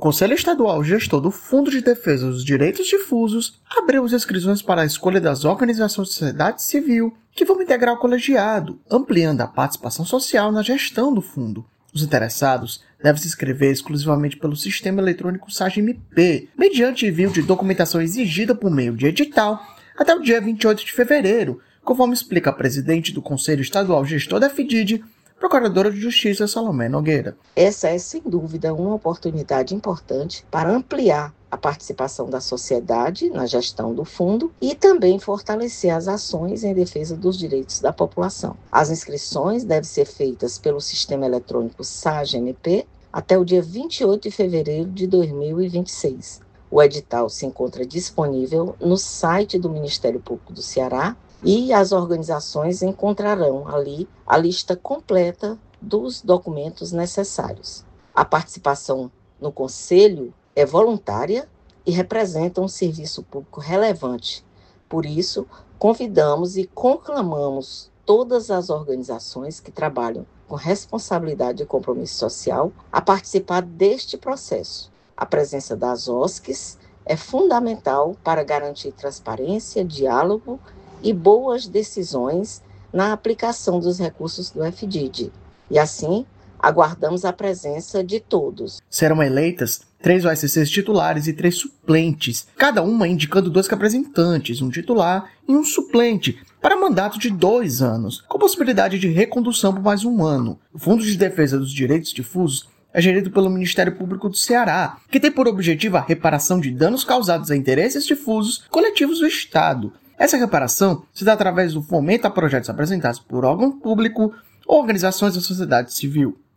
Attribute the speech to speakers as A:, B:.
A: Conselho Estadual Gestor do Fundo de Defesa dos Direitos Difusos abriu as inscrições para a escolha das organizações da sociedade civil que vão integrar o colegiado, ampliando a participação social na gestão do fundo. Os interessados devem se inscrever exclusivamente pelo sistema eletrônico SAGE-MP, mediante envio de documentação exigida por meio de edital, até o dia 28 de fevereiro, conforme explica a presidente do Conselho Estadual Gestor da FDID, Procuradora de Justiça Salomé Nogueira.
B: Essa é, sem dúvida, uma oportunidade importante para ampliar a participação da sociedade na gestão do fundo e também fortalecer as ações em defesa dos direitos da população. As inscrições devem ser feitas pelo sistema eletrônico SAGE-MP até o dia 28 de fevereiro de 2026. O edital se encontra disponível no site do Ministério Público do Ceará e as organizações encontrarão ali a lista completa dos documentos necessários. A participação no Conselho é voluntária e representa um serviço público relevante. Por isso, convidamos e conclamamos todas as organizações que trabalham com responsabilidade e compromisso social a participar deste processo. A presença das OSCs é fundamental para garantir transparência, diálogo e boas decisões na aplicação dos recursos do FDID. E assim, aguardamos a presença de todos.
A: Serão eleitas 3 OSCs titulares e 3 suplentes, cada uma indicando 2 representantes, um titular e um suplente, para mandato de 2 anos, com possibilidade de recondução por mais 1 ano. O Fundo de Defesa dos Direitos Difusos é gerido pelo Ministério Público do Ceará, que tem por objetivo a reparação de danos causados a interesses difusos coletivos do Estado. Essa reparação se dá através do fomento a projetos apresentados por órgão público ou organizações da sociedade civil.